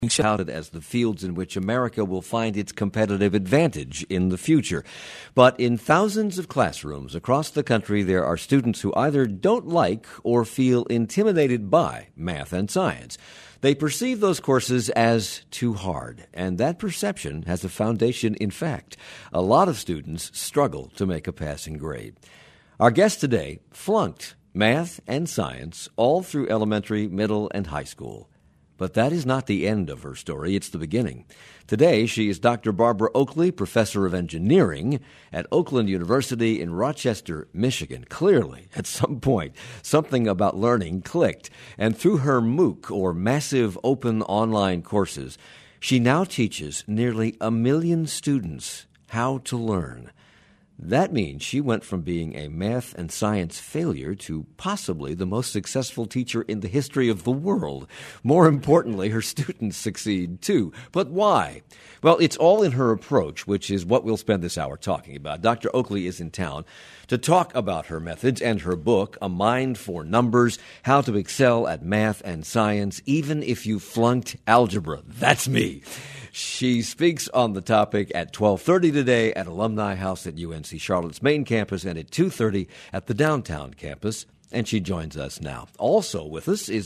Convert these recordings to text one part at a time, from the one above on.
touted as the fields in which America will find its competitive advantage in the future. But in thousands of classrooms across the country, there are students who either don't like or feel intimidated by math and science. They perceive those courses as too hard, and that perception has a foundation in fact. A lot of students struggle to make a passing grade. Our guest today flunked math and science all through elementary, middle, and high school. But that is not the end of her story. It's the beginning. Today, she is Dr. Barbara Oakley, professor of engineering at Oakland University in Rochester, Michigan. Clearly, at some point, something about learning clicked. And through her MOOC, or Massive Open Online Courses, she now teaches nearly 1 million students how to learn. That means she went from being a math and science failure to possibly the most successful teacher in the history of the world. More importantly, her students succeed too. But why? Well, it's all in her approach, which is what we'll spend this hour talking about. Dr. Oakley is in town to talk about her methods and her book, A Mind for Numbers, How to Excel at Math and Science, Even If You Flunked Algebra. That's me. She speaks on the topic at 12:30 today at Alumni House at UNC Charlotte's main campus and at 2:30 at the downtown campus. And she joins us now. Also with us is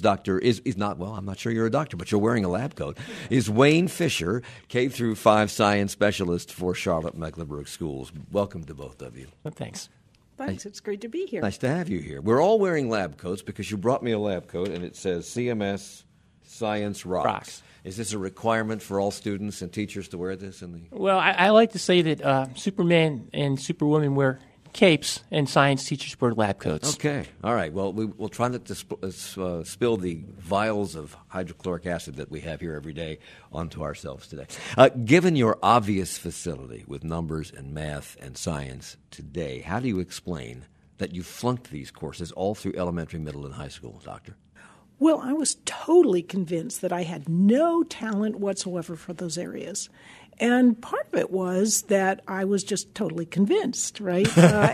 I'm not sure you're a doctor, but you're wearing a lab coat, is Wayne Fisher, K-5 science specialist for Charlotte Mecklenburg Schools. Welcome to both of you. Well, thanks. Thanks. It's great to be here. Nice to have you here. We're all wearing lab coats because you brought me a lab coat, and it says CMS Science Rocks. Is this a requirement for all students and teachers to wear this? Well, I like to say that Superman and Superwoman wear capes and science teachers wear lab coats. Okay. All right. Well, we'll try not to spill the vials of hydrochloric acid that we have here every day onto ourselves today. Given your obvious facility with numbers and math and science today, how do you explain that you flunked these courses all through elementary, middle, and high school, Doctor? Well, I was totally convinced that I had no talent whatsoever for those areas. And part of it was that I was just totally convinced, right?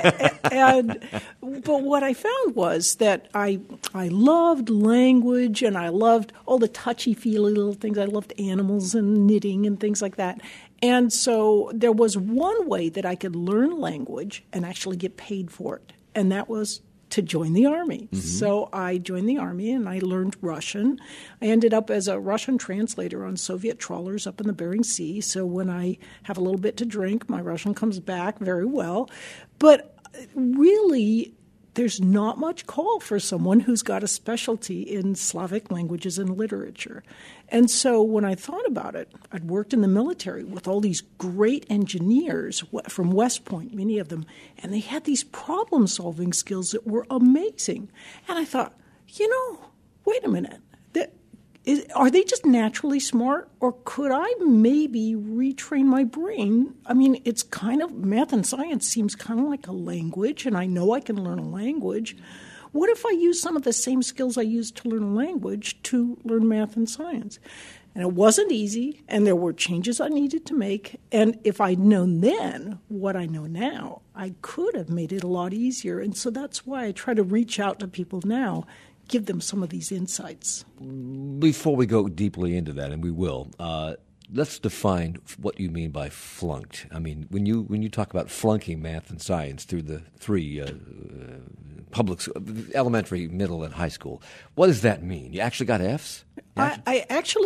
But what I found was that I loved language and I loved all the touchy-feely little things. I loved animals and knitting and things like that. And so there was one way that I could learn language and actually get paid for it, and that was to join the Army. Mm-hmm. So I joined the Army and I learned Russian. I ended up as a Russian translator on Soviet trawlers up in the Bering Sea. So when I have a little bit to drink, my Russian comes back very well. But really, there's not much call for someone who's got a specialty in Slavic languages and literature. And so when I thought about it, I'd worked in the military with all these great engineers from West Point, many of them, and they had these problem-solving skills that were amazing. And I thought, wait a minute. Are they just naturally smart, or could I maybe retrain my brain? I mean, it's kind of, math and science seems kind of like a language, and I know I can learn a language. What if I use some of the same skills I used to learn a language to learn math and science? And it wasn't easy, and there were changes I needed to make. And if I'd known then what I know now, I could have made it a lot easier. And so that's why I try to reach out to people now, give them some of these insights. Before we go deeply into that, and we will, let's define what you mean by flunked. I mean, when you talk about flunking math and science through the three public, elementary, middle, and high school, what does that mean? You actually got Fs? I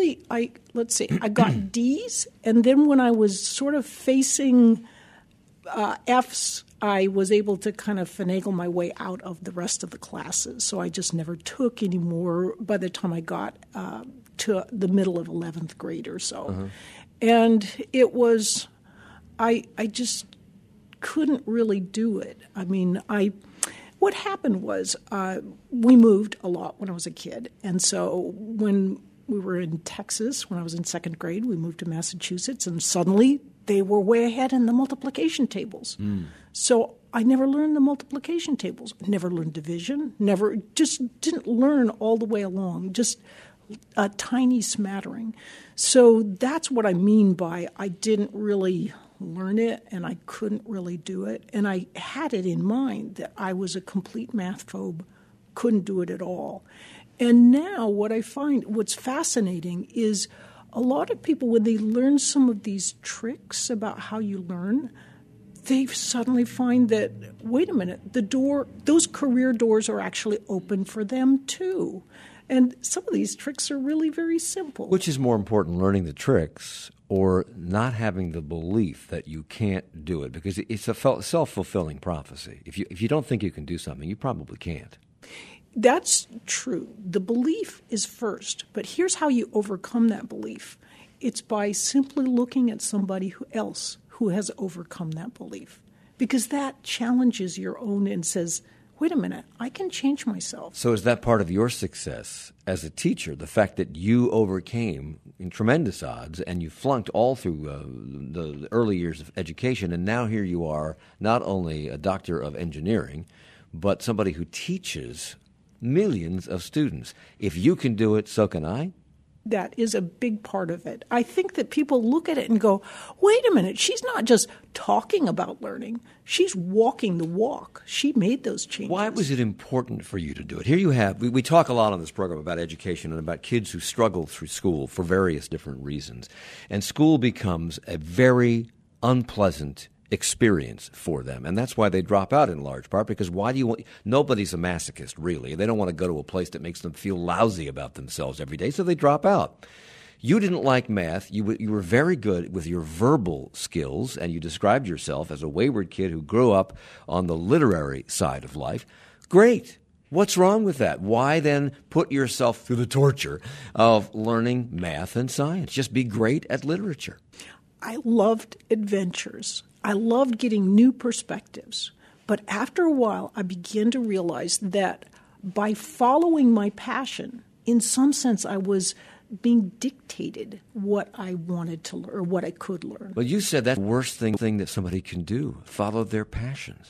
got Ds, and then when I was sort of facing Fs, I was able to kind of finagle my way out of the rest of the classes. So I just never took any more by the time I got to the middle of 11th grade or so. Uh-huh. And it was, I just couldn't really do it. I mean, what happened was we moved a lot when I was a kid. And so when we were in Texas, when I was in second grade, we moved to Massachusetts, and suddenly they were way ahead in the multiplication tables. Mm. So I never learned the multiplication tables, never learned division, just didn't learn all the way along, just a tiny smattering. So that's what I mean by I didn't really learn it and I couldn't really do it. And I had it in mind that I was a complete math phobe, couldn't do it at all. And now what I find, what's fascinating is a lot of people, when they learn some of these tricks about how you learn, they suddenly find that, wait a minute, those career doors are actually open for them too. And some of these tricks are really very simple. Which is more important, learning the tricks or not having the belief that you can't do it? Because it's a self-fulfilling prophecy. If you don't think you can do something, you probably can't. That's true. The belief is first. But here's how you overcome that belief. It's by simply looking at somebody else who has overcome that belief. Because that challenges your own and says, wait a minute, I can change myself. So is that part of your success as a teacher, the fact that you overcame in tremendous odds and you flunked all through the early years of education, and now here you are, not only a doctor of engineering, but somebody who teaches millions of students. If you can do it, so can I? That is a big part of it. I think that people look at it and go, wait a minute, she's not just talking about learning. She's walking the walk. She made those changes. Why was it important for you to do it? Here you have, we talk a lot on this program about education and about kids who struggle through school for various different reasons. And school becomes a very unpleasant experience for them. And that's why they drop out in large part, because nobody's a masochist, really. They don't want to go to a place that makes them feel lousy about themselves every day, so they drop out. You didn't like math. You were very good with your verbal skills, and you described yourself as a wayward kid who grew up on the literary side of life. Great. What's wrong with that? Why then put yourself through the torture of learning math and science? Just be great at literature. I loved adventures. I loved getting new perspectives. But after a while, I began to realize that by following my passion, in some sense, I was being dictated what I wanted to learn or what I could learn. Well, you said that's the worst thing that somebody can do, follow their passions.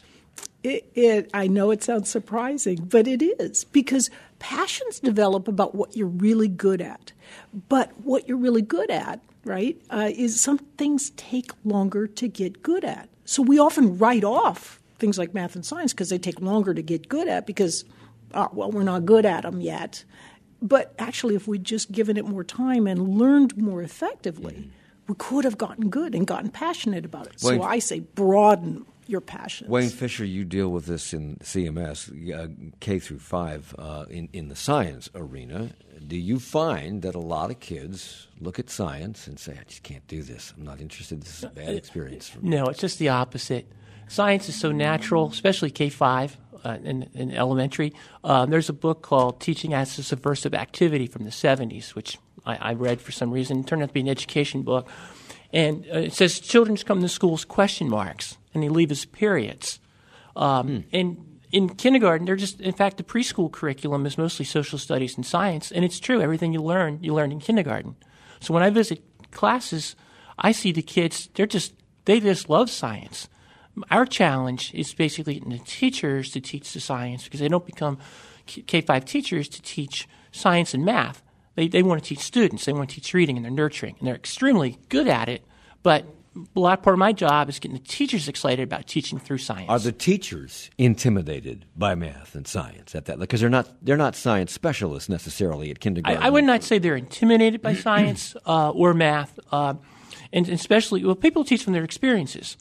I know it sounds surprising, but it is, because passions develop about what you're really good at. But what you're really good at, right, is some things take longer to get good at. So we often write off things like math and science because they take longer to get good at because, we're not good at them yet. But actually, if we'd just given it more time and learned more effectively, we could have gotten good and gotten passionate about it. So I say broaden your passions. Wayne Fisher, you deal with this in CMS, K through 5, in the science arena. Do you find that a lot of kids look at science and say, I just can't do this. I'm not interested. This is a bad experience for me. No, it's just the opposite. Science is so natural, especially K-5 in elementary. There's a book called Teaching as a Subversive Activity from the 70s, which I read for some reason. It turned out to be an education book. And it says children come to school as question marks, and they leave as periods. And in kindergarten, in fact, the preschool curriculum is mostly social studies and science, and it's true. Everything you learn in kindergarten. So when I visit classes, I see the kids, they just love science. Our challenge is basically getting the teachers to teach the science, because they don't become K-5 teachers to teach science and math. They want to teach students. They want to teach reading, and they're nurturing, and they're extremely good at it. But a lot part of my job is getting the teachers excited about teaching through science. Are the teachers intimidated by math and science at that? Because they're not science specialists necessarily at kindergarten. I would not say they're intimidated by science or math, and especially people teach from their experiences.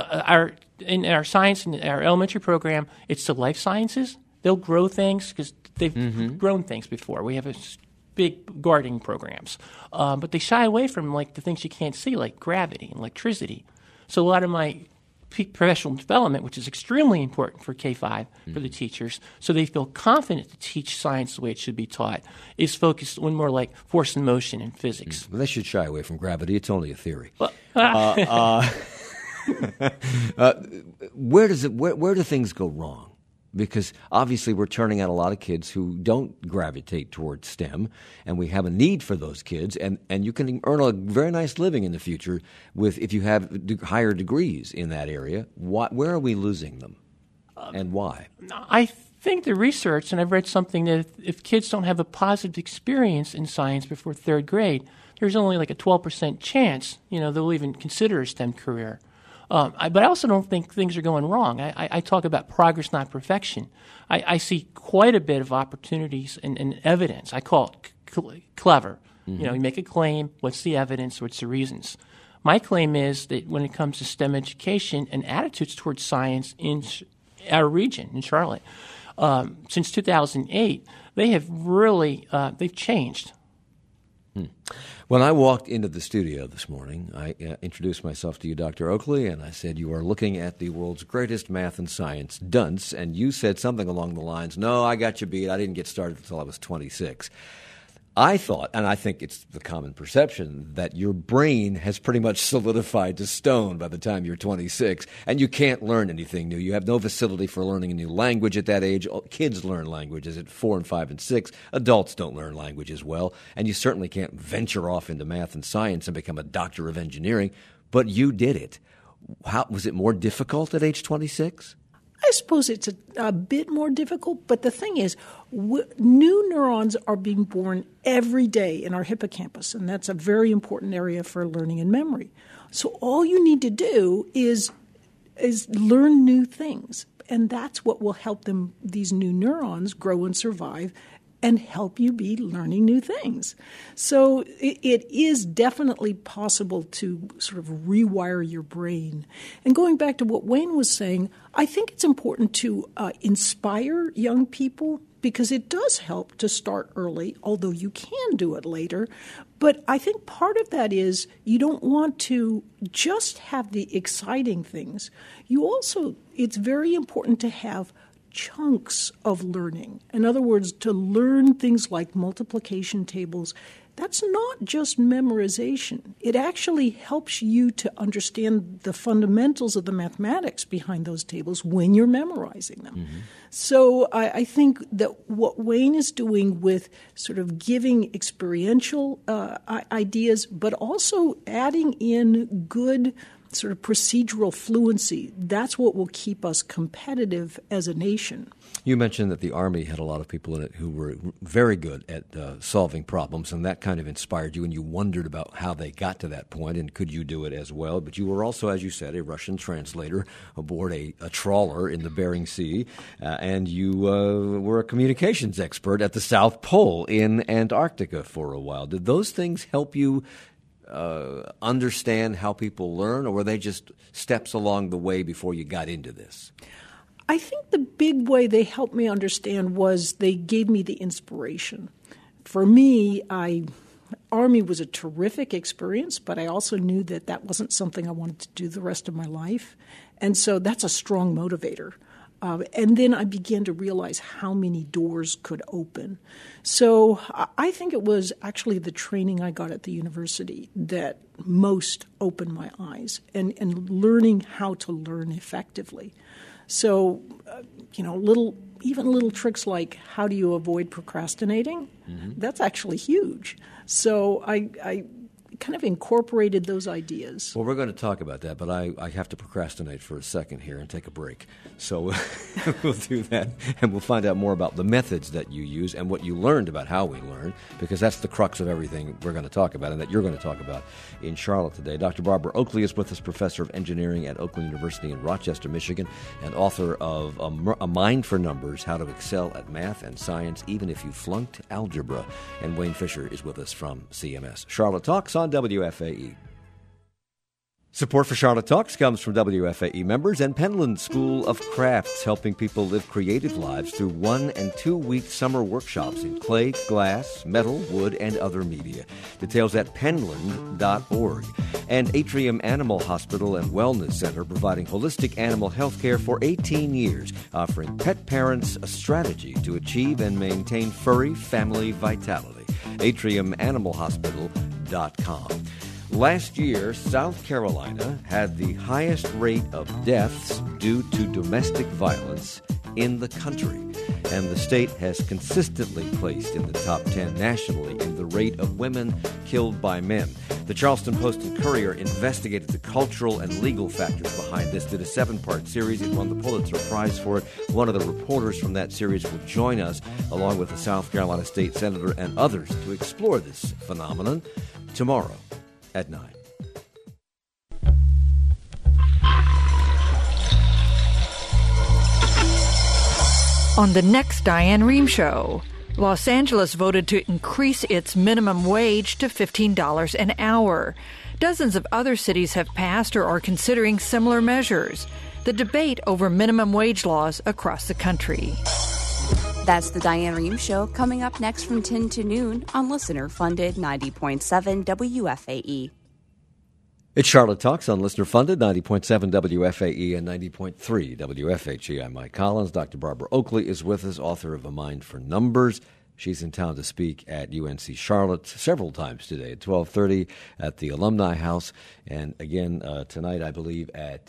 In our science and our elementary program, it's the life sciences. They'll grow things because they've grown things before. We have big gardening programs, but they shy away from the things you can't see, like gravity and electricity. So a lot of my professional development, which is extremely important for K-5 for the teachers, so they feel confident to teach science the way it should be taught, is focused on more like force and motion and physics. Well, they should shy away from gravity. It's only a theory. Well, where do things go wrong? Because obviously we're turning out a lot of kids who don't gravitate towards STEM, and we have a need for those kids, and you can earn a very nice living in the future if you have higher degrees in that area. Where are we losing them, and why? I think the research, and I've read something that if kids don't have a positive experience in science before third grade, there's only a 12% chance they'll even consider a STEM career. But I also don't think things are going wrong. I talk about progress, not perfection. I see quite a bit of opportunities and evidence. I call it clever. You know, you make a claim, what's the evidence, what's the reasons? My claim is that when it comes to STEM education and attitudes towards science in our region, in Charlotte, since 2008, they have really they've changed. When I walked into the studio this morning, I introduced myself to you, Dr. Oakley, and I said, you are looking at the world's greatest math and science dunce, and you said something along the lines, no, I got you beat. I didn't get started until I was 26. I thought, and I think it's the common perception, that your brain has pretty much solidified to stone by the time you're 26, and you can't learn anything new. You have no facility for learning a new language at that age. Kids learn languages at 4 and 5 and 6. Adults don't learn language as well, and you certainly can't venture off into math and science and become a doctor of engineering, but you did it. How, was it more difficult at age 26? I suppose it's a bit more difficult, but the thing is, new neurons are being born every day in our hippocampus, and that's a very important area for learning and memory. So all you need to do is learn new things, and that's what will help these new neurons grow and survive and help you be learning new things. So it is definitely possible to sort of rewire your brain. And going back to what Wayne was saying, I think it's important to inspire young people because it does help to start early, although you can do it later. But I think part of that is you don't want to just have the exciting things. It's very important to have chunks of learning. In other words, to learn things like multiplication tables, that's not just memorization. It actually helps you to understand the fundamentals of the mathematics behind those tables when you're memorizing them. Mm-hmm. So I think that what Wayne is doing with sort of giving experiential ideas, but also adding in good sort of procedural fluency, that's what will keep us competitive as a nation. You mentioned that the Army had a lot of people in it who were very good at solving problems, and that kind of inspired you, and you wondered about how they got to that point, and could you do it as well? But you were also, as you said, a Russian translator aboard a trawler in the Bering Sea, and you were a communications expert at the South Pole in Antarctica for a while. Did those things help you understand how people learn, or were they just steps along the way before you got into this? I think the big way they helped me understand was they gave me the inspiration. For me, Army was a terrific experience, but I also knew that wasn't something I wanted to do the rest of my life. And so that's a strong motivator. And then I began to realize how many doors could open. So I think it was actually the training I got at the university that most opened my eyes and learning how to learn effectively. So, little tricks like how do you avoid procrastinating, that's actually huge. So I kind of incorporated those ideas. Well, we're going to talk about that, but I have to procrastinate for a second here and take a break. So we'll do that, and we'll find out more about the methods that you use and what you learned about how we learn, because that's the crux of everything we're going to talk about and that you're going to talk about in Charlotte today. Dr. Barbara Oakley is with us, professor of engineering at Oakland University in Rochester, Michigan, and author of A Mind for Numbers, How to Excel at Math and Science, Even If You Flunked Algebra. And Wayne Fisher is with us from CMS. Charlotte Talks on WFAE. Support for Charlotte Talks comes from WFAE members and Penland School of Crafts, helping people live creative lives through 1- and 2-week summer workshops in clay, glass, metal, wood, and other media. Details at penland.org. And Atrium Animal Hospital and Wellness Center, providing holistic animal health care for 18 years, offering pet parents a strategy to achieve and maintain furry family vitality. atriumanimalhospital.com. Last year, South Carolina had the highest rate of deaths due to domestic violence in the country, and the state has consistently placed in the top 10 nationally in the rate of women killed by men. The Charleston Post and Courier investigated the cultural and legal factors behind this, did a 7-part series. It won the Pulitzer Prize for it. One of the reporters from that series will join us, along with the South Carolina State Senator and others, to explore this phenomenon tomorrow at 9. On the next Diane Rehm Show, Los Angeles voted to increase its minimum wage to $15 an hour. Dozens of other cities have passed or are considering similar measures. The debate over minimum wage laws across the country. That's the Diane Rehm Show, coming up next from 10 to noon on listener-funded 90.7 WFAE. It's Charlotte Talks on listener-funded 90.7 WFAE and 90.3 WFHE. I'm Mike Collins. Dr. Barbara Oakley is with us, author of A Mind for Numbers. She's in town to speak at UNC Charlotte several times today, at 12:30 at the Alumni House, and again tonight, I believe, at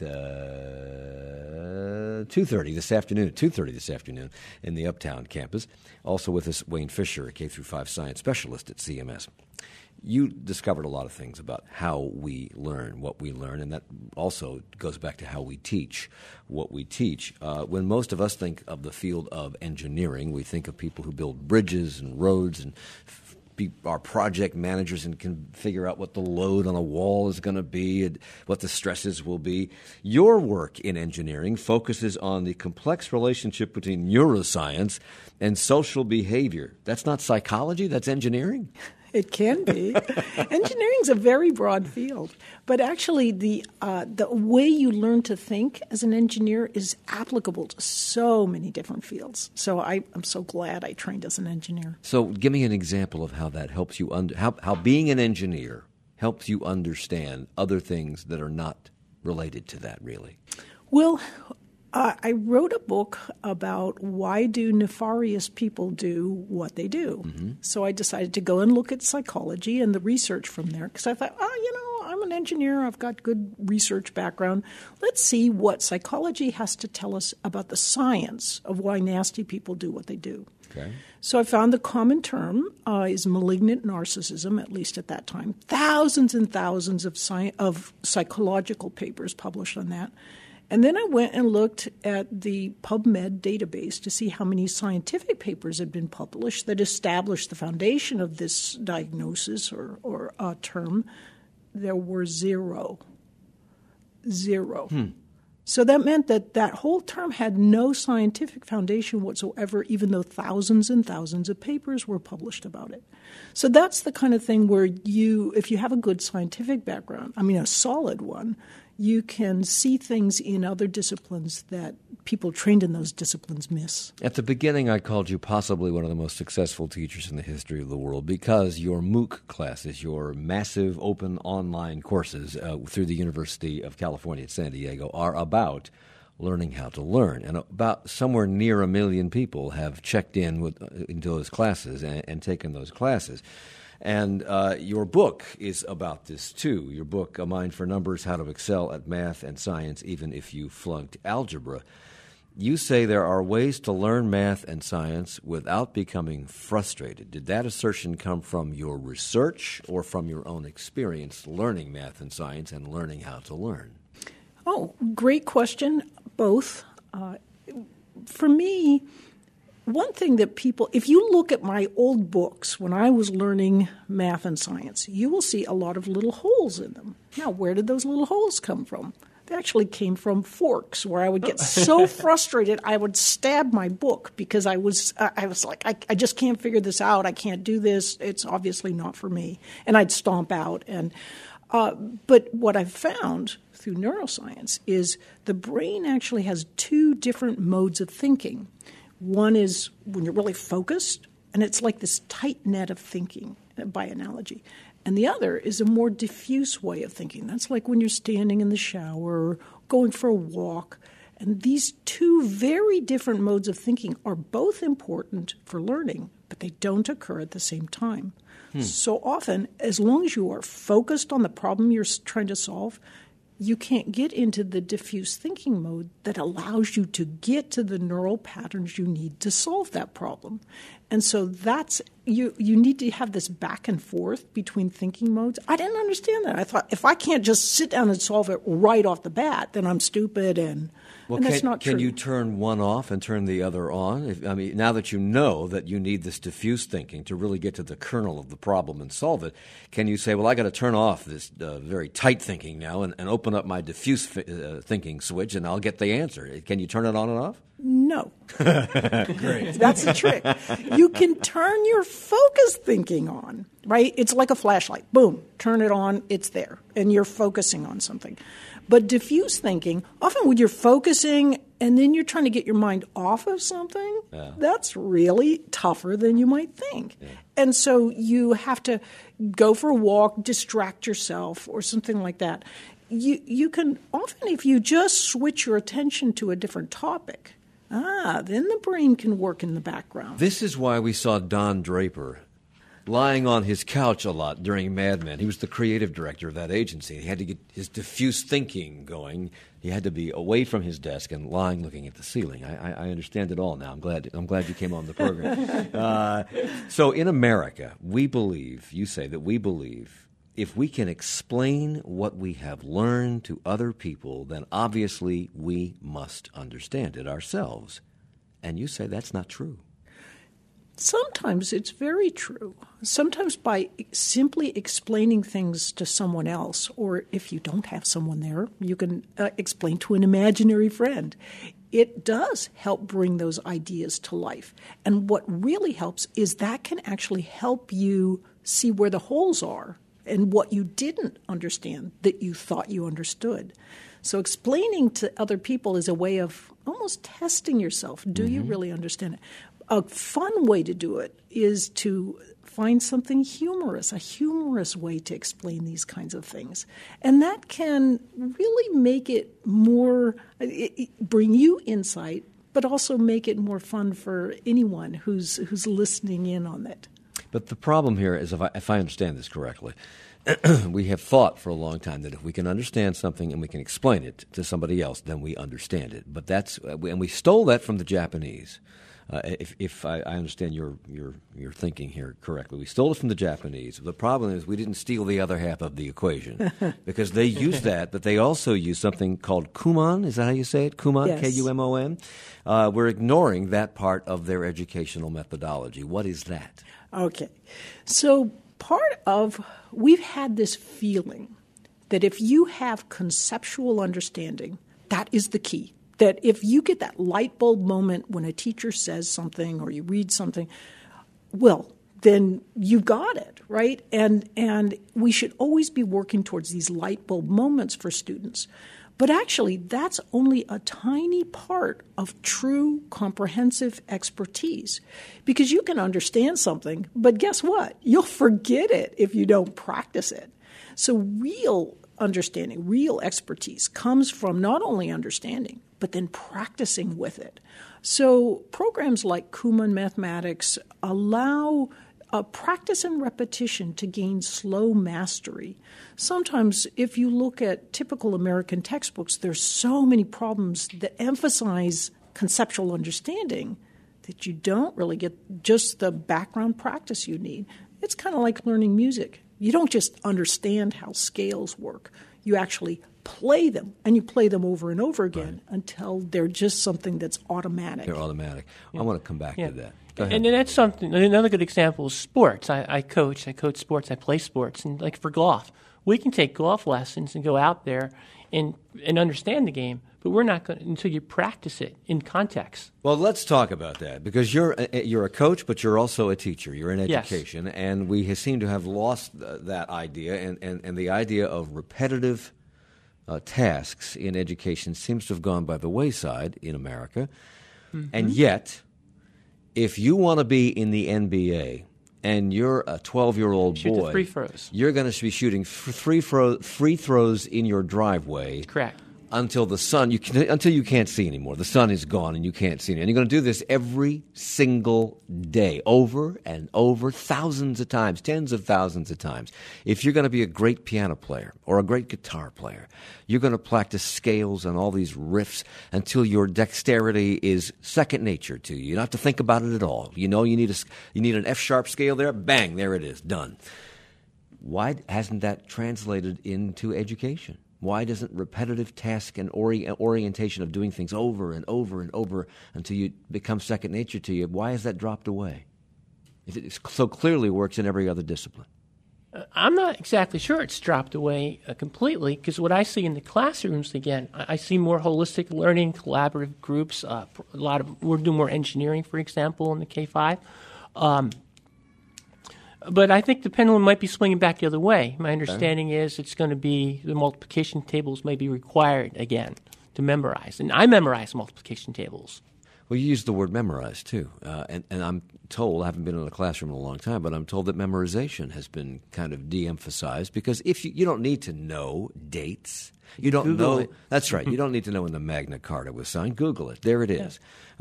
2:30 this afternoon, 2:30 this afternoon in the Uptown campus. Also with us, Wayne Fisher, a K-5 science specialist at CMS. You discovered a lot of things about how we learn, what we learn, and that also goes back to how we teach what we teach. When most of us think of the field of engineering, we think of people who build bridges and roads and are project managers and can figure out what the load on a wall is going to be and what the stresses will be. Your work in engineering focuses on the complex relationship between neuroscience and social behavior. That's not psychology, that's engineering? It can be. Engineering is a very broad field, but actually the way you learn to think as an engineer is applicable to so many different fields. So I'm so glad I trained as an engineer. So give me an example of how that helps you, how being an engineer helps you understand other things that are not related to that, really. Well, I wrote a book about why do nefarious people do what they do. Mm-hmm. So I decided to go and look at psychology and the research from there because I thought, I'm an engineer. I've got good research background. Let's see what psychology has to tell us about the science of why nasty people do what they do. Okay. So I found the common term is malignant narcissism, at least at that time. Thousands and thousands of psychological papers published on that. And then I went and looked at the PubMed database to see how many scientific papers had been published that established the foundation of this diagnosis or term. There were zero. So that meant that whole term had no scientific foundation whatsoever, even though thousands and thousands of papers were published about it. So that's the kind of thing where if you have a good scientific background, a solid one, you can see things in other disciplines that people trained in those disciplines miss. At the beginning, I called you possibly one of the most successful teachers in the history of the world because your MOOC classes, your massive open online courses through the University of California at San Diego, are about learning how to learn. And about somewhere near 1 million people have checked into those classes and taken those classes. And your book is about this, too. Your book, A Mind for Numbers, How to Excel at Math and Science Even If You Flunked Algebra. You say there are ways to learn math and science without becoming frustrated. Did that assertion come from your research or from your own experience learning math and science and learning how to learn? Oh, great question. Both. For me, one thing that if you look at my old books when I was learning math and science, you will see a lot of little holes in them. Now, where did those little holes come from? They actually came from forks, where I would get so frustrated I would stab my book because I was like, I just can't figure this out. I can't do this. It's obviously not for me. And I'd stomp out. But what I've found through neuroscience is the brain actually has two different modes of thinking. One is when you're really focused, and it's like this tight net of thinking, by analogy. And the other is a more diffuse way of thinking. That's like when you're standing in the shower or going for a walk. And these two very different modes of thinking are both important for learning, but they don't occur at the same time. So often, as long as you are focused on the problem you're trying to solve, you can't get into the diffuse thinking mode that allows you to get to the neural patterns you need to solve that problem. And so that's you need to have this back and forth between thinking modes. I didn't understand that. I thought if I can't just sit down and solve it right off the bat, then I'm stupid and that's not true. Can you turn one off and turn the other on? Now that you know that you need this diffuse thinking to really get to the kernel of the problem and solve it, can you say, well, I got to turn off this very tight thinking now and open up my diffuse thinking switch and I'll get the answer? Can you turn it on and off? No. Great. That's the trick. You can turn your focus thinking on, right? It's like a flashlight. Boom, turn it on, it's there, and you're focusing on something. But diffuse thinking, often when you're focusing and then you're trying to get your mind off of something, that's really tougher than you might think. Yeah. And so you have to go for a walk, distract yourself, or something like that. You can often, if you just switch your attention to a different topic, then the brain can work in the background. This is why we saw Don Draper lying on his couch a lot during Mad Men. He was the creative director of that agency. He had to get his diffuse thinking going. He had to be away from his desk and lying looking at the ceiling. I understand it all now. I'm glad you came on the program. So in America, we believe if we can explain what we have learned to other people, then obviously we must understand it ourselves. And you say that's not true. Sometimes it's very true. Sometimes by simply explaining things to someone else, or if you don't have someone there, you can explain to an imaginary friend. It does help bring those ideas to life. And what really helps is that can actually help you see where the holes are and what you didn't understand that you thought you understood. So explaining to other people is a way of almost testing yourself. Do you really understand it? A fun way to do it is to find something humorous, a humorous way to explain these kinds of things. And that can really make it more, bring you insight, but also make it more fun for anyone who's listening in on it. But the problem here is, if I understand this correctly, we have thought for a long time that if we can understand something and we can explain it to somebody else, then we understand it. But and we stole that from the Japanese. If I understand your thinking here correctly, we stole it from the Japanese. The problem is we didn't steal the other half of the equation because they use that, but they also use something called Kumon. Is that how you say it? Kumon, yes. Kumon. We're ignoring that part of their educational methodology. What is that? Okay. So we've had this feeling that if you have conceptual understanding, that is the key. That if you get that light bulb moment when a teacher says something or you read something, well, then you've got it, right? And we should always be working towards these light bulb moments for students. But actually, that's only a tiny part of true comprehensive expertise. Because you can understand something, but guess what? You'll forget it if you don't practice it. So real understanding, real expertise comes from not only understanding, but then practicing with it. So programs like Kumon Mathematics allow practice and repetition to gain slow mastery. Sometimes if you look at typical American textbooks, there's so many problems that emphasize conceptual understanding that you don't really get just the background practice you need. It's kind of like learning music. You don't just understand how scales work. You actually play them, and you play them over and over again until they're just something that's automatic. They're automatic. Yeah. I want to come back to that. Go ahead. And that's something. Another good example is sports. I coach sports. I play sports, and like for golf, we can take golf lessons and go out there and understand the game. But we're not going until you practice it in context. Well, let's talk about that because you're a coach, but you're also a teacher. You're in education, yes. And we seem to have lost that idea, and the idea of repetitive tasks in education seems to have gone by the wayside in America. Mm-hmm. And yet, if you want to be in the NBA and you're a 12-year-old boy, shoot the free throws. You're going to be shooting free throws in your driveway. Correct. Until until you can't see anymore. The sun is gone and you can't see it. And you're going to do this every single day, over and over, thousands of times, tens of thousands of times. If you're going to be a great piano player or a great guitar player, you're going to practice scales and all these riffs until your dexterity is second nature to you. You don't have to think about it at all. You know you need an F-sharp scale there, bang, there it is, done. Why hasn't that translated into education? Why doesn't repetitive task and orientation of doing things over and over and over until you become second nature to you, why has that dropped away? If it so clearly works in every other discipline. I'm not exactly sure it's dropped away completely, because what I see in the classrooms, again, I see more holistic learning, collaborative groups. We're doing more engineering, for example, in the K-5. But I think the pendulum might be swinging back the other way. My understanding is it's going to be the multiplication tables may be required again to memorize. And I memorize multiplication tables. Well, you used the word memorize, too. And I'm told, I haven't been in a classroom in a long time, but I'm told that memorization has been kind of de-emphasized, because if you don't need to know dates. You don't Google know. it. That's right. You don't need to know when the Magna Carta was signed. Google it. There it is.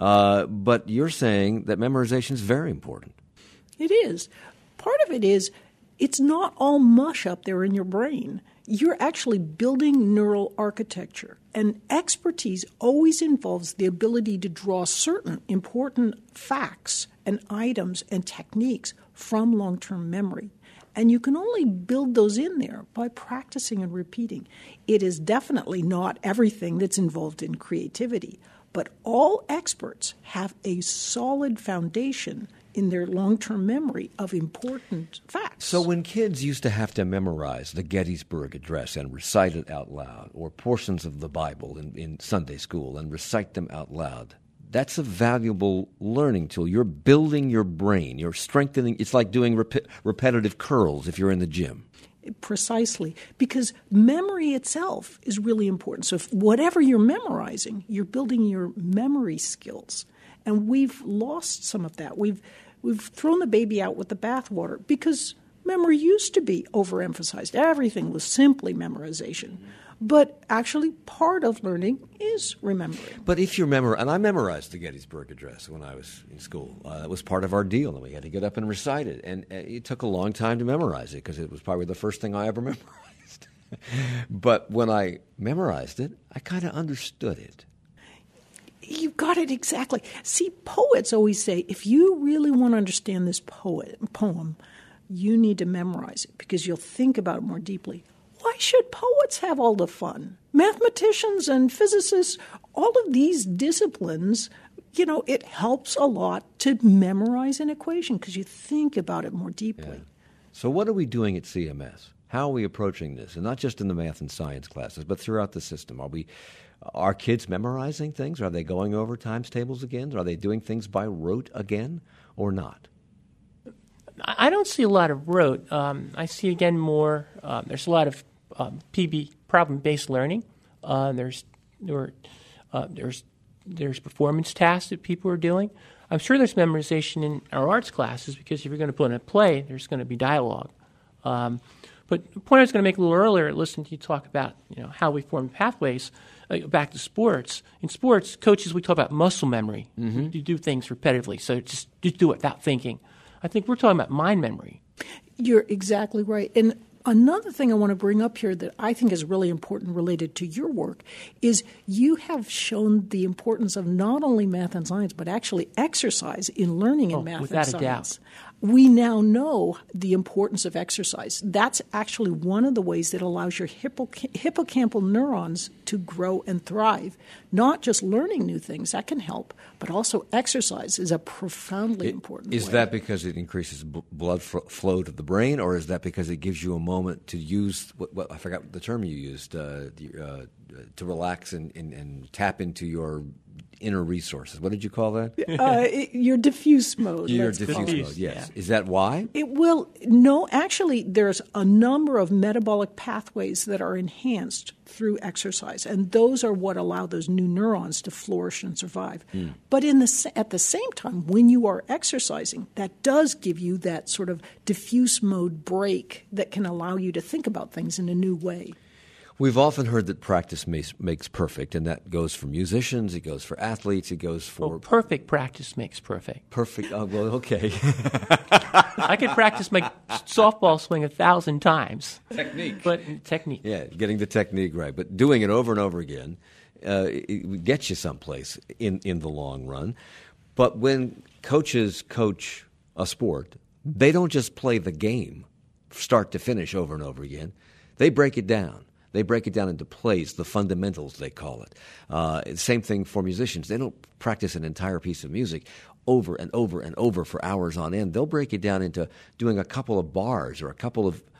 But you're saying that memorization is very important. It is. Part of it is it's not all mush up there in your brain. You're actually building neural architecture. And expertise always involves the ability to draw certain important facts and items and techniques from long-term memory. And you can only build those in there by practicing and repeating. It is definitely not everything that's involved in creativity, but all experts have a solid foundation in their long-term memory of important facts. So when kids used to have to memorize the Gettysburg Address and recite it out loud, or portions of the Bible in Sunday school and recite them out loud, that's a valuable learning tool. You're building your brain. You're strengthening. It's like doing repetitive curls if you're in the gym. Precisely, because memory itself is really important. So if whatever you're memorizing, you're building your memory skills. And we've lost some of that. We've thrown the baby out with the bathwater because memory used to be overemphasized. Everything was simply memorization. But actually, part of learning is remembering. But if you remember, and I memorized the Gettysburg Address when I was in school. It was part of our deal, and we had to get up and recite it. And it took a long time to memorize it because it was probably the first thing I ever memorized. But when I memorized it, I kind of understood it. You got it exactly. See, poets always say, if you really want to understand this poem, you need to memorize it because you'll think about it more deeply. Why should poets have all the fun? Mathematicians and physicists, all of these disciplines, it helps a lot to memorize an equation because you think about it more deeply. Yeah. So what are we doing at CMS? How are we approaching this? And not just in the math and science classes, but throughout the system. Are kids memorizing things? Are they going over times tables again? Are they doing things by rote again or not? I don't see a lot of rote. I see, again, more there's a lot of PB, problem-based learning. There's performance tasks that people are doing. I'm sure there's memorization in our arts classes because if you're going to put in a play, there's going to be dialogue. But the point I was going to make a little earlier, listening to you talk about how we form pathways, back to sports. In sports, coaches, we talk about muscle memory. Mm-hmm. You do things repetitively, so just do it without thinking. I think we're talking about mind memory. You're exactly right. And another thing I want to bring up here that I think is really important related to your work is you have shown the importance of not only math and science, but actually exercise in learning in math and science. Without a doubt. We now know the importance of exercise. That's actually one of the ways that allows your hippocampal neurons to grow and thrive. Not just learning new things, that can help, but also exercise is a profoundly important Is way. that because it increases blood flow to the brain, or is that because it gives you a moment to use, what I forgot the term you used, to relax and tap into your inner resources? What did you call that? Your diffuse mode. Your diffuse mode, yes. Yeah. Is that why? No, actually, there's a number of metabolic pathways that are enhanced through exercise, and those are what allow those new neurons to flourish and survive. But at the same time, when you are exercising, that does give you that sort of diffuse mode break that can allow you to think about things in a new way. We've often heard that practice makes perfect, and that goes for musicians, it goes for athletes, it goes for... perfect practice makes perfect. Perfect, well, okay. I could practice my softball swing 1,000 times. Technique. Yeah, getting the technique right. But doing it over and over again, it gets you someplace in the long run. But when coaches coach a sport, they don't just play the game start to finish over and over again. They break it down. They break it down into plays, the fundamentals, they call it. Same thing for musicians. They don't practice an entire piece of music over and over and over for hours on end. They'll break it down into doing a couple of bars or a couple of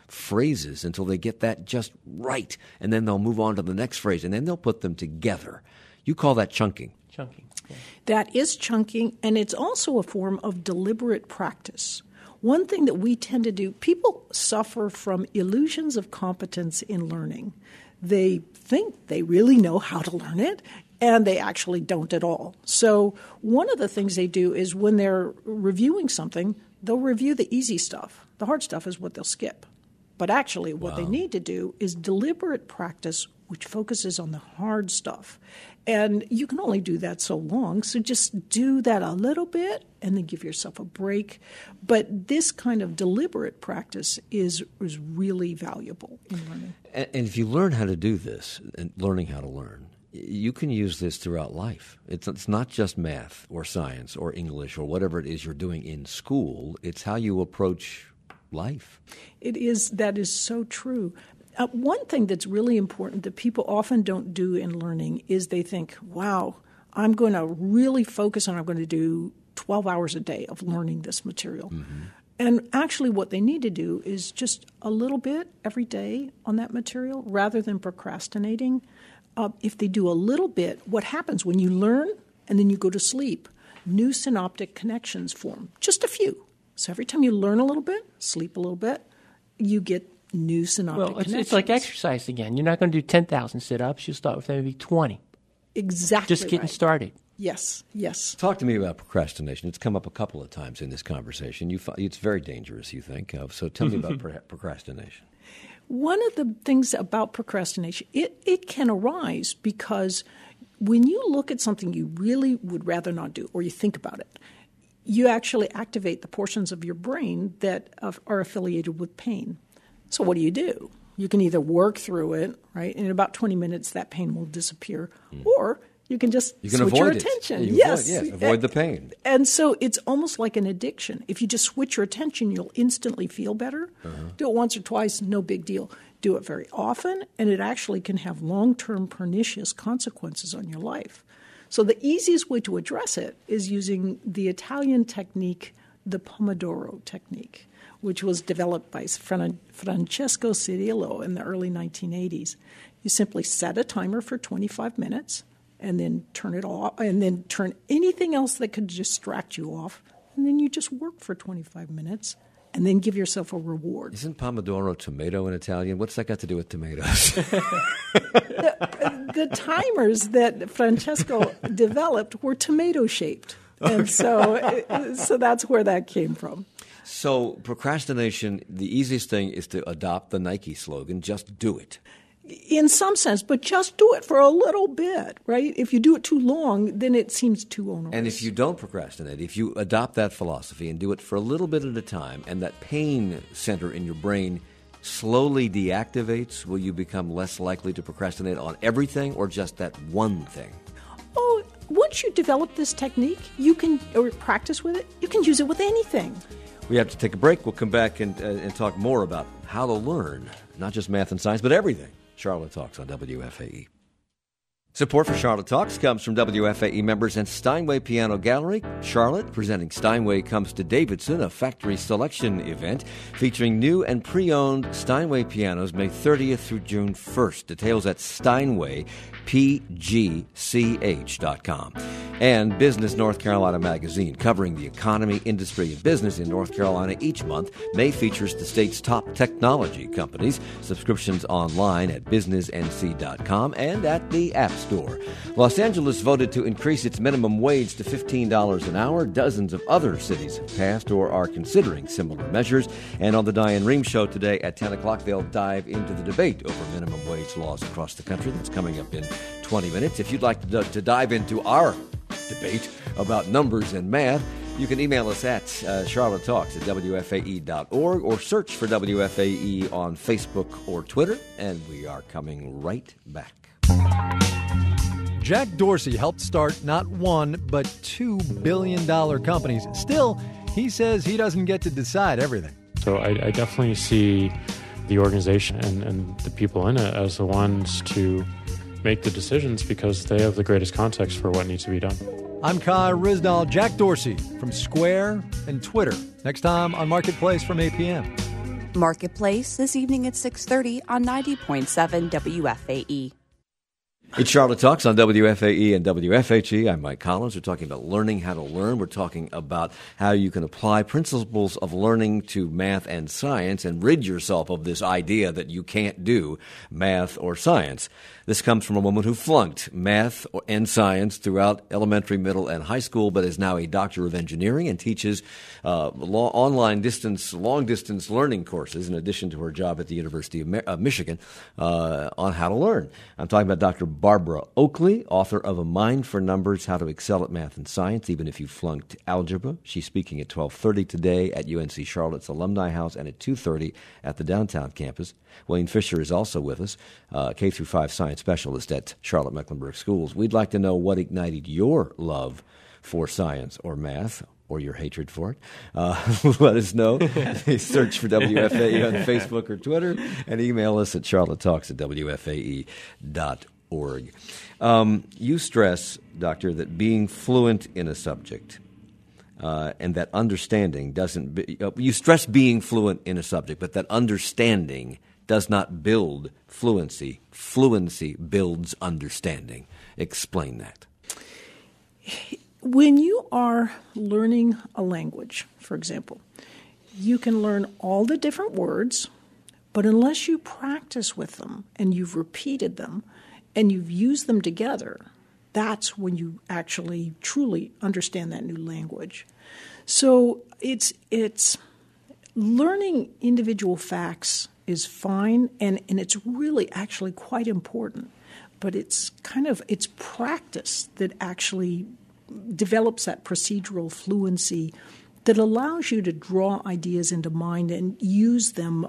phrases until they get that just right, and then they'll move on to the next phrase, and then they'll put them together. You call that chunking. Chunking. Yeah. That is chunking, and it's also a form of deliberate practice. One thing that we tend to do, people suffer from illusions of competence in learning. They think they really know how to learn it, and they actually don't at all. So one of the things they do is when they're reviewing something, they'll review the easy stuff. The hard stuff is what they'll skip. But actually what they need to do is deliberate practice, which focuses on the hard stuff. And you can only do that so long, so just do that a little bit and then give yourself a break. But this kind of deliberate practice is really valuable in learning. And if you learn how to do this, and learning how to learn, you can use this throughout life. It's not just math or science or English or whatever it is you're doing in school. It's how you approach life. That is so true. One thing that's really important that people often don't do in learning is they think, wow, I'm going to really focus on, I'm going to do 12 hours a day of learning this material. Mm-hmm. And actually what they need to do is just a little bit every day on that material rather than procrastinating. If they do a little bit, what happens when you learn and then you go to sleep, new synaptic connections form, just a few. So every time you learn a little bit, sleep a little bit, you get new synaptic connections. It's like exercise again. You're not going to do 10,000 sit-ups. You'll start with maybe 20. Exactly. Just getting started. Yes. Talk to me about procrastination. It's come up a couple of times in this conversation. It's very dangerous, you think. So tell me about procrastination. One of the things about procrastination, it can arise because when you look at something you really would rather not do or you think about it, you actually activate the portions of your brain that are affiliated with pain. So what do? You can either work through it, right? In about 20 minutes, that pain will disappear. Or you can just switch your attention. Avoid the pain. And so it's almost like an addiction. If you just switch your attention, you'll instantly feel better. Do it once or twice, no big deal. Do it very often, and it actually can have long-term pernicious consequences on your life. So the easiest way to address it is using the Italian technique, the Pomodoro technique, which was developed by Francesco Cirillo in the early 1980s. You simply set a timer for 25 minutes and then turn it off, and then turn anything else that could distract you off, and then you just work for 25 minutes and then give yourself a reward. Isn't Pomodoro tomato in Italian? What's that got to do with tomatoes? The timers that Francesco developed were tomato-shaped. And so that's where that came from. So procrastination, the easiest thing is to adopt the Nike slogan, just do it. In some sense, but just do it for a little bit, right? If you do it too long, then it seems too onerous. And if you don't procrastinate, if you adopt that philosophy and do it for a little bit at a time, and that pain center in your brain slowly deactivates, will you become less likely to procrastinate on everything or just that one thing? Oh, once you develop this technique, or practice with it, you can use it with anything. We have to take a break. We'll come back and talk more about how to learn, not just math and science, but everything. Charlotte Talks on WFAE. Support for Charlotte Talks comes from WFAE members and Steinway Piano Gallery. Charlotte, presenting Steinway Comes to Davidson, a factory selection event featuring new and pre-owned Steinway pianos May 30th through June 1st. Details at SteinwayPGCH.com. And Business North Carolina magazine, covering the economy, industry, and business in North Carolina each month. May features the state's top technology companies. Subscriptions online at businessnc.com and at the App Store. Los Angeles voted to increase its minimum wage to $15 an hour. Dozens of other cities have passed or are considering similar measures. And on the Diane Rehm Show today at 10 o'clock, they'll dive into the debate over minimum wage laws across the country. That's coming up in 20 minutes. If you'd like to dive into our debate about numbers and math, you can email us at charlottetalks@wfae.org or search for WFAE on Facebook or Twitter. And we are coming right back. Jack Dorsey helped start not one, but $2 billion companies. Still, he says he doesn't get to decide everything. So I definitely see the organization and the people in it as the ones to make the decisions because they have the greatest context for what needs to be done. I'm Kai Ryssdal. Jack Dorsey from Square and Twitter. Next time on Marketplace from 8 p.m. Marketplace this evening at 6:30 on 90.7 WFAE. It's Charlotte Talks on WFAE and WFHE. I'm Mike Collins. We're talking about learning how to learn. We're talking about how you can apply principles of learning to math and science and rid yourself of this idea that you can't do math or science. This comes from a woman who flunked math and science throughout elementary, middle, and high school, but is now a doctor of engineering and teaches online long-distance learning courses in addition to her job at the University of Michigan on how to learn. I'm talking about Dr. Barbara Oakley, author of A Mind for Numbers, How to Excel at Math and Science, Even If You Flunked Algebra. She's speaking at 12:30 today at UNC Charlotte's Alumni House and at 2:30 at the downtown campus. Wayne Fisher is also with us, K-5 science specialist at Charlotte-Mecklenburg Schools. We'd like to know what ignited your love for science or math, or your hatred for it. Let us know. Search for WFAE on Facebook or Twitter, and email us at charlottetalks@wfae.org. You stress, Doctor, that being fluent in a subject and that understanding you stress being fluent in a subject, but that understanding does not build fluency. Fluency builds understanding. Explain that. When you are learning a language, for example, you can learn all the different words, but unless you practice with them and you've repeated them and you've used them together, that's when you actually truly understand that new language. So it's learning individual facts is fine, and it's really actually quite important, but it's practice that actually develops that procedural fluency that allows you to draw ideas into mind and use them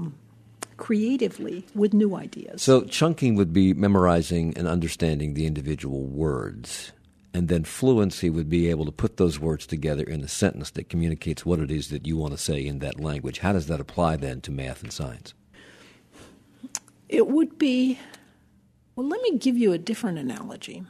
creatively with new ideas. So chunking would be memorizing and understanding the individual words, and then fluency would be able to put those words together in a sentence that communicates what it is that you want to say in that language. How does that apply then to math and science? It would be, well, let me give you a different analogy.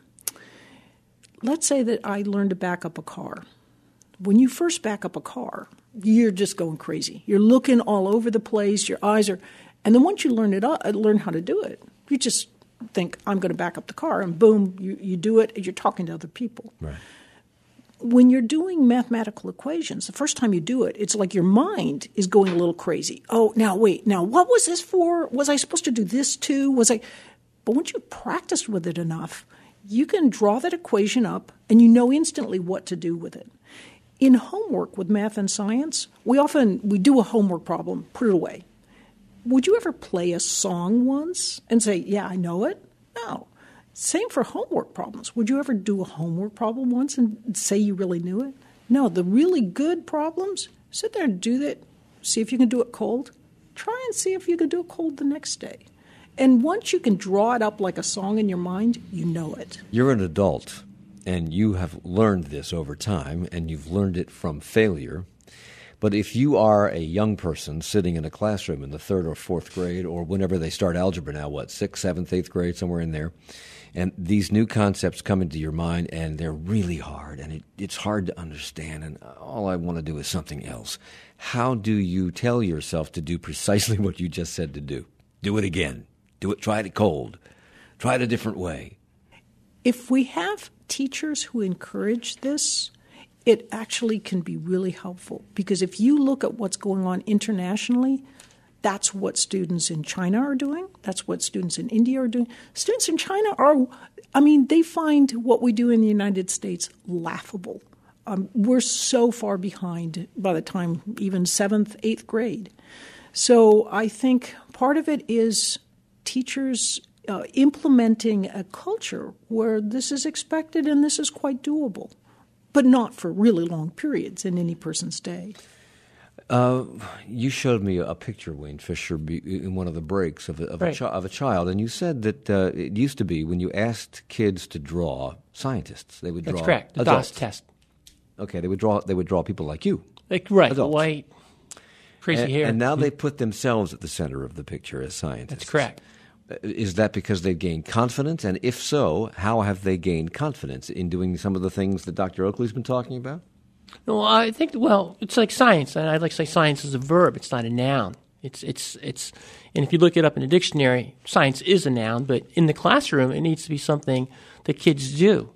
Let's say that I learned to back up a car. When you first back up a car, you're just going crazy. You're looking all over the place. Your eyes are, and then once you learn how to do it, you just think, I'm going to back up the car, and boom, you do it, and you're talking to other people. Right. When you're doing mathematical equations, the first time you do it, it's like your mind is going a little crazy. Oh, now wait, what was this for? Was I supposed to do this too? But once you practiced with it enough, you can draw that equation up, and you know instantly what to do with it. In homework with math and science, we do a homework problem, put it away. Would you ever play a song once and say, yeah, I know it? No. Same for homework problems. Would you ever do a homework problem once and say you really knew it? No. The really good problems, sit there and do that. See if you can do it cold. Try and see if you can do it cold the next day. And once you can draw it up like a song in your mind, you know it. You're an adult, and you have learned this over time, and you've learned it from failure. But if you are a young person sitting in a classroom in the 3rd or 4th grade, or whenever they start algebra now, 6th, 7th, 8th grade, somewhere in there, and these new concepts come into your mind, and they're really hard, and it's hard to understand, and all I want to do is something else. How do you tell yourself to do precisely what you just said to do? Do it again. Do it. Try it cold. Try it a different way. If we have teachers who encourage this, it actually can be really helpful. Because if you look at what's going on internationally, that's what students in China are doing. That's what students in India are doing. Students in China they find what we do in the United States laughable. We're so far behind by the time even 7th, 8th grade. So I think part of it is teachers implementing a culture where this is expected and this is quite doable, but not for really long periods in any person's day. You showed me a picture, Wayne Fisher, in one of the breaks of a child, and you said that it used to be when you asked kids to draw scientists, they would draw. That's correct. The adults. DOS test. Okay, they would draw people like you. Right, adults. White, crazy hair. And now they put themselves at the center of the picture as scientists. That's correct. Is that because they've gained confidence? And if so, how have they gained confidence in doing some of the things that Dr. Oakley's been talking about? No, I think, it's like science. And I'd like to say science is a verb. It's not a noun. And if you look it up in a dictionary, science is a noun, but in the classroom, it needs to be something that kids do.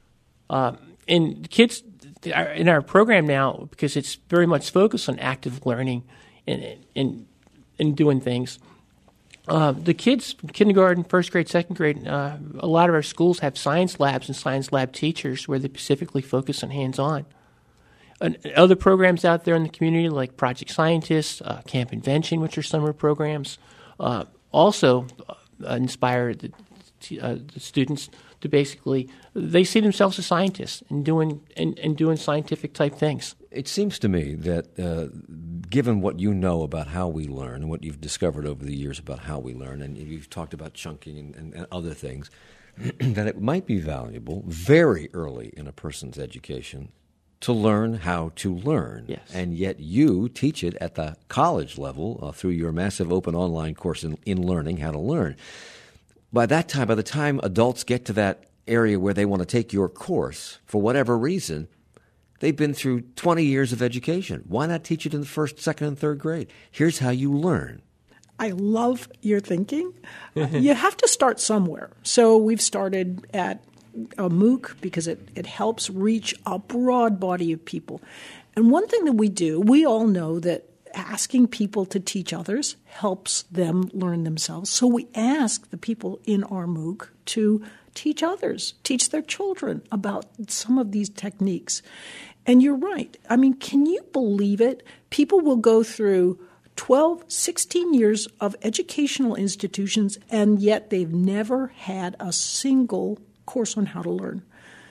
And kids in our program now, because it's very much focused on active learning and doing things. The kids, kindergarten, first grade, second grade, a lot of our schools have science labs and science lab teachers where they specifically focus on hands-on. And other programs out there in the community like Project Scientist, Camp Invention, which are summer programs, also inspire the students to basically, they see themselves as scientists and doing scientific type things. It seems to me that given what you know about how we learn and what you've discovered over the years about how we learn, and you've talked about chunking and other things, that it might be valuable very early in a person's education to learn how to learn. Yes. And yet you teach it at the college level through your massive open online course in learning how to learn. By the time adults get to that area where they want to take your course, for whatever reason, they've been through 20 years of education. Why not teach it in the first, second, and third grade? Here's how you learn. I love your thinking. You have to start somewhere. So we've started at a MOOC because it helps reach a broad body of people. And one thing that we do, we all know that asking people to teach others helps them learn themselves. So we ask the people in our MOOC to teach others, teach their children about some of these techniques. And you're right. I mean, can you believe it? People will go through 12, 16 years of educational institutions, and yet they've never had a single course on how to learn.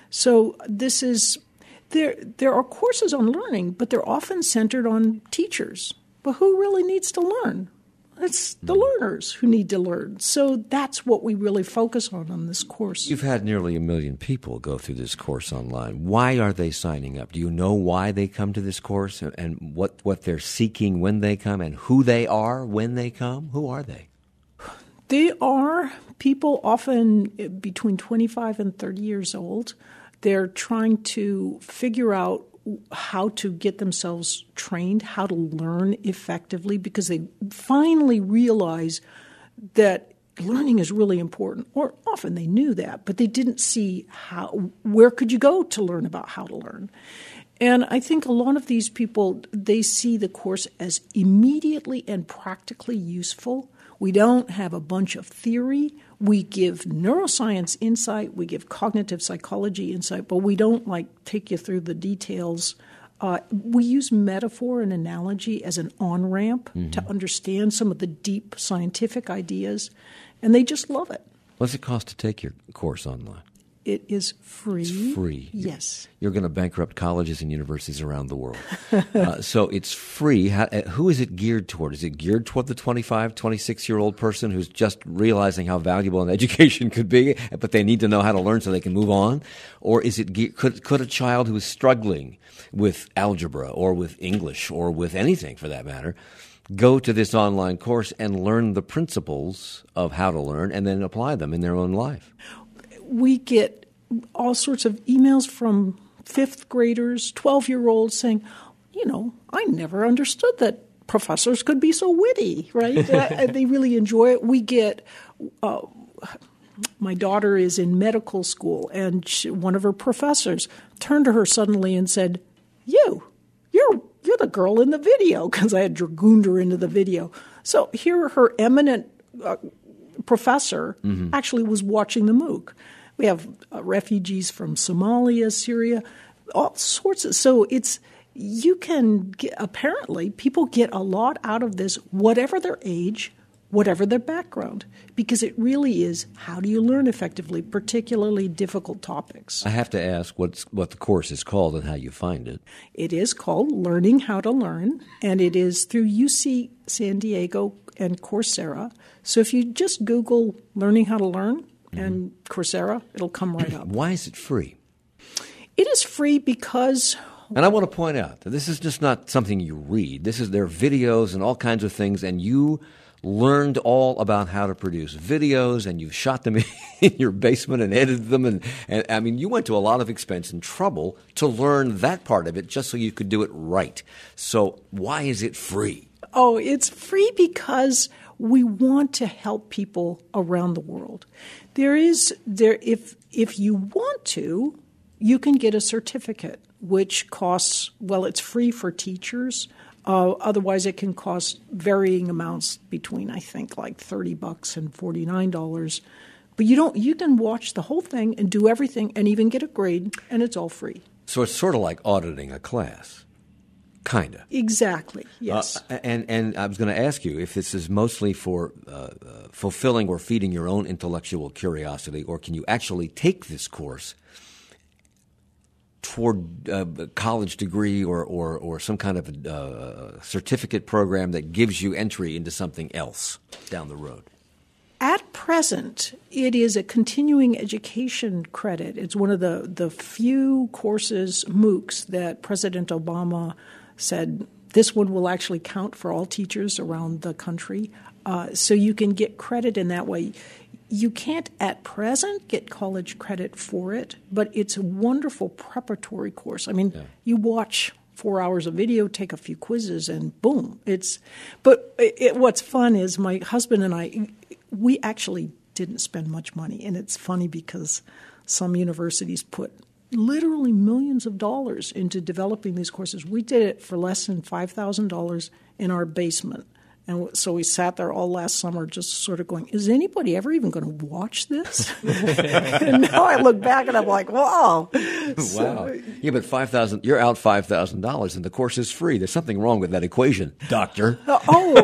So this is there are courses on learning, but they're often centered on teachers. But who really needs to learn? It's the learners who need to learn. So that's what we really focus on this course. You've had nearly 1 million people go through this course online. Why are they signing up? Do you know why they come to this course and what they're seeking when they come and who they are when they come? Who are they? They are people often between 25 and 30 years old. They're trying to figure out how to get themselves trained, how to learn effectively, because they finally realize that learning is really important. Or often they knew that, but they didn't see where could you go to learn about how to learn. And I think a lot of these people, they see the course as immediately and practically useful. We don't have a bunch of theory. We give neuroscience insight. We give cognitive psychology insight, but we don't take you through the details. We use metaphor and analogy as an on-ramp to understand some of the deep scientific ideas, and they just love it. What does it cost to take your course online? It is free. It's free. Yes. You're going to bankrupt colleges and universities around the world. So it's free. Who is it geared toward? Is it geared toward the 25, 26-year-old person who's just realizing how valuable an education could be, but they need to know how to learn so they can move on? Or is it could a child who is struggling with algebra or with English or with anything for that matter go to this online course and learn the principles of how to learn and then apply them in their own life? We get all sorts of emails from fifth graders, 12-year-olds saying, I never understood that professors could be so witty, right? They really enjoy it. We get my daughter is in medical school, and one of her professors turned to her suddenly and said, you're the girl in the video, because I had dragooned her into the video. So here her eminent professor actually was watching the MOOC. We have refugees from Somalia, Syria, all sorts of. So apparently people get a lot out of this, whatever their age, whatever their background, because it really is how do you learn effectively, particularly difficult topics. I have to ask what the course is called and how you find it. It is called Learning How to Learn, and it is through UC San Diego and Coursera. So if you just Google Learning How to Learn and Coursera, it'll come right up. Why is it free? It is free because... And I want to point out that this is just not something you read. There are videos and all kinds of things, and you learned all about how to produce videos, and you shot them in your basement and edited them. And I mean, you went to a lot of expense and trouble to learn that part of it just so you could do it right. So why is it free? Oh, it's free because we want to help people around the world. If you want to, you can get a certificate, which costs, well, it's free for teachers. Otherwise, it can cost varying amounts between, I think, like $30 and $49. But you can watch the whole thing and do everything and even get a grade, and it's all free. So it's sort of like auditing a class, kind of. Exactly, yes. And I was going to ask you if this is mostly for fulfilling or feeding your own intellectual curiosity, or can you actually take this course toward a college degree or some kind of certificate program that gives you entry into something else down the road? At present, it is a continuing education credit. It's one of the few courses, MOOCs, that President Obama said this one will actually count for all teachers around the country. So you can get credit in that way. You can't at present get college credit for it, but it's a wonderful preparatory course. I mean, you watch 4 hours of video, take a few quizzes, and boom. What's fun is my husband and I, we actually didn't spend much money. And it's funny because some universities put literally millions of dollars into developing these courses. We did it for less than $5,000 in our basement. And so we sat there all last summer just sort of going, is anybody ever even going to watch this? And now I look back and I'm like, wow. Wow. Yeah, but you're out $5,000 and the course is free. There's something wrong with that equation, doctor. No,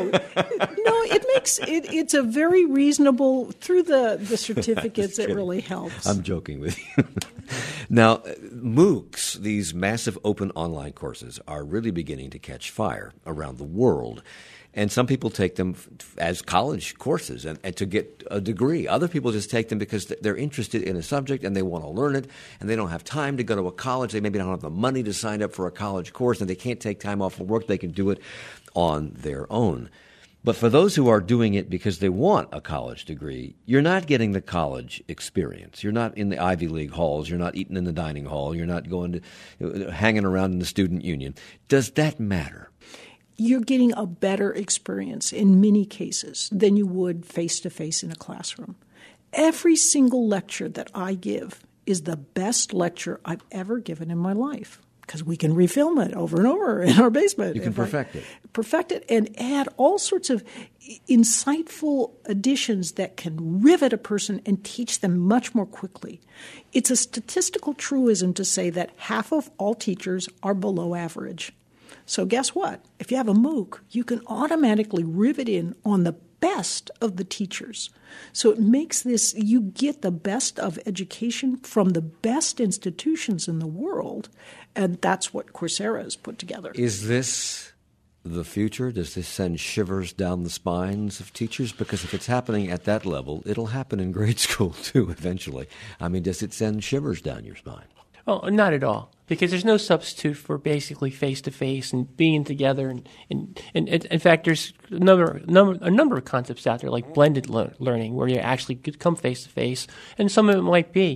it's a very reasonable, through the certificates, it really helps. I'm joking with you. Now, MOOCs, these massive open online courses, are really beginning to catch fire around the world. And some people take them as college courses and to get a degree. Other people just take them because they're interested in a subject and they want to learn it, and they don't have time to go to a college. They maybe don't have the money to sign up for a college course, and they can't take time off of work. They can do it on their own. But for those who are doing it because they want a college degree, you're not getting the college experience. You're not in the Ivy League halls. You're not eating in the dining hall. You're not going to hanging around in the student union. Does that matter? You're getting a better experience in many cases than you would face-to-face in a classroom. Every single lecture that I give is the best lecture I've ever given in my life because we can refilm it over and over in our basement. You can perfect it. Perfect it and add all sorts of insightful additions that can rivet a person and teach them much more quickly. It's a statistical truism to say that half of all teachers are below average. So guess what? If you have a MOOC, you can automatically rivet in on the best of the teachers. So it makes this, you get the best of education from the best institutions in the world, and that's what Coursera has put together. Is this the future? Does this send shivers down the spines of teachers? Because if it's happening at that level, it'll happen in grade school too eventually. I mean, does it send shivers down your spine? Oh, not at all, because there's no substitute for basically face-to-face and being together. And in fact, there's a number of concepts out there, like blended learning, where you actually come face-to-face, and some of it might be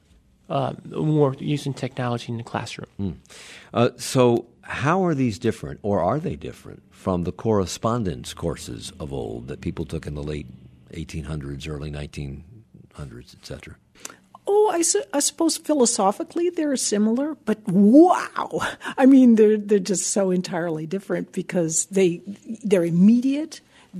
more using technology in the classroom. So how are these different, or are they different, from the correspondence courses of old that people took in the late 1800s, early 1900s, et cetera? Oh, I suppose philosophically they're similar, but wow! I mean, they're just so entirely different because they're immediate.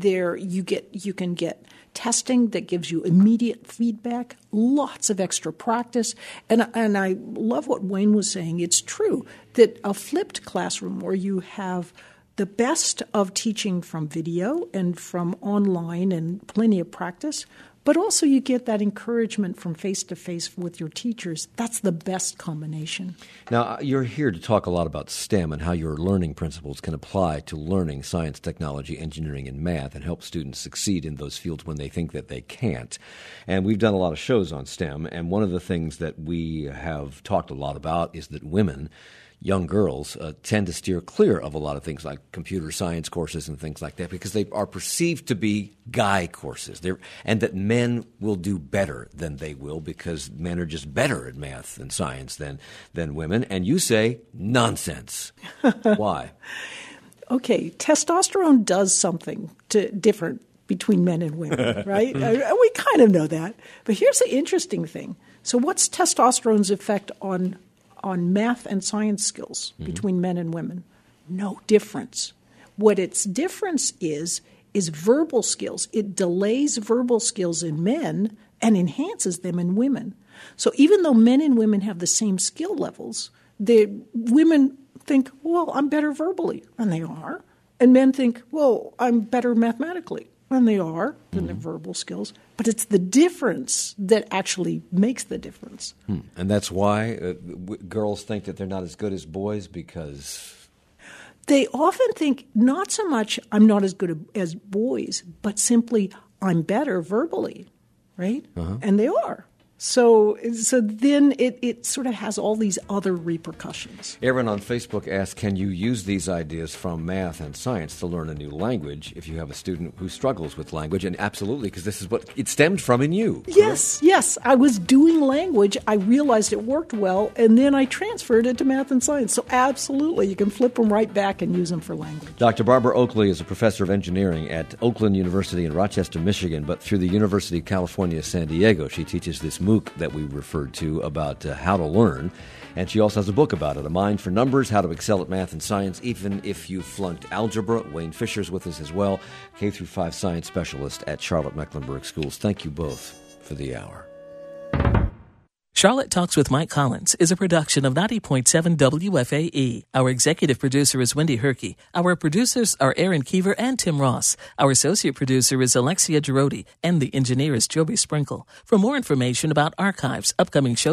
You can get testing that gives you immediate feedback, lots of extra practice, and I love what Wayne was saying. It's true that a flipped classroom where you have the best of teaching from video and from online and plenty of practice, but also you get that encouragement from face-to-face with your teachers. That's the best combination. Now, you're here to talk a lot about STEM and how your learning principles can apply to learning science, technology, engineering, and math and help students succeed in those fields when they think that they can't. And we've done a lot of shows on STEM, and one of the things that we have talked a lot about is that women, young girls, tend to steer clear of a lot of things like computer science courses and things like that because they are perceived to be guy courses. And that men will do better than they will because men are just better at math and science than women. And you say, nonsense. Why? okay, testosterone does something different between men and women, right? We kind of know that. But here's the interesting thing. So what's testosterone's effect on math and science skills between men and women? No difference. What its difference is verbal skills. It delays verbal skills in men and enhances them in women. So even though men and women have the same skill levels, the women think, well, I'm better verbally, and they are. And men think, well, I'm better mathematically, and they are, than their verbal skills. But it's the difference that actually makes the difference. And that's why girls think that they're not as good as boys, because they often think not so much I'm not as good as boys, but simply I'm better verbally, right? And they are. So then it sort of has all these other repercussions. Aaron on Facebook asks, can you use these ideas from math and science to learn a new language if you have a student who struggles with language? And absolutely, because this is what it stemmed from in you. Yes. I was doing language. I realized it worked well, and then I transferred it to math and science. So absolutely, you can flip them right back and use them for language. Dr. Barbara Oakley is a professor of engineering at Oakland University in Rochester, Michigan, but through the University of California, San Diego, she teaches this MOOC that we referred to about how to learn. And she also has a book about it, A Mind for Numbers, How to Excel at Math and Science, Even If You Flunked Algebra. Wayne Fisher's with us as well, K-5 science specialist at Charlotte-Mecklenburg Schools. Thank you both for the hour. Charlotte Talks with Mike Collins is a production of 90.7 WFAE. Our executive producer is Wendy Herkey. Our producers are Aaron Keever and Tim Ross. Our associate producer is Alexia Girodi, and the engineer is Joby Sprinkle. For more information about archives, upcoming shows,